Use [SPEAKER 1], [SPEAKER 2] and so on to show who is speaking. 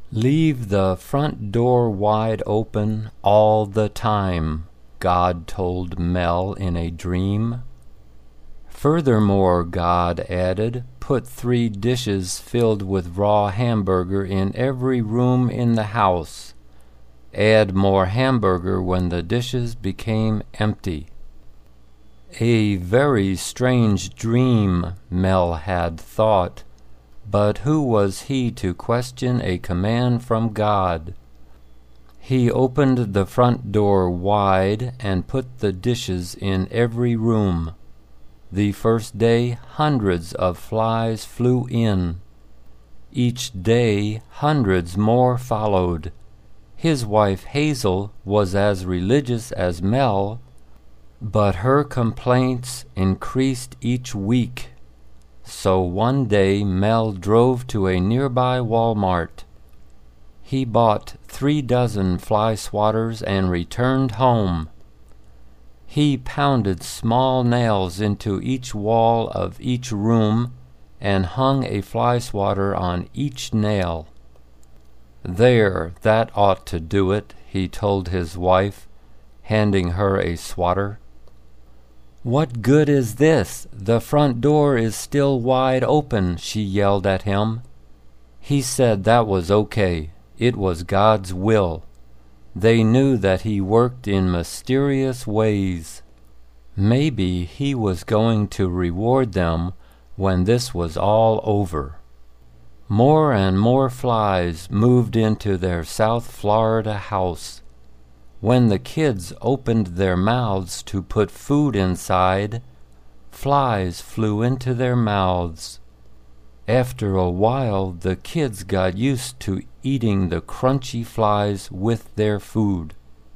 [SPEAKER 1] Leave the front door wide open all the time, God told Mel in a dream. Furthermore, God added, put 3 dishes filled with raw hamburger in every room in the house. Add more hamburger when the dishes became empty. A very strange dream, Mel had thought, but who was he to question a command from God? He opened the front door wide and put the dishes in every room. The first day, hundreds of flies flew in. Each day, hundreds more followed. His wife Hazel was as religious as Mel, but her complaints increased each week. So one day Mel drove to a nearby Walmart. He bought 3 dozen fly swatters and returned home. He pounded small nails into each wall of each room and hung a fly swatter on each nail. "There, that ought to do it," he told his wife, handing her a swatter. "What good is this? The front door is still wide open," she yelled at him. He said that was okay. It was God's will. They knew that he worked in mysterious ways. Maybe he was going to reward them when this was all over. More and more flies moved into their South Florida house. When the kids opened their mouths to put food inside, flies flew into their mouths. After a while, the kids got used to eating the crunchy flies with their food.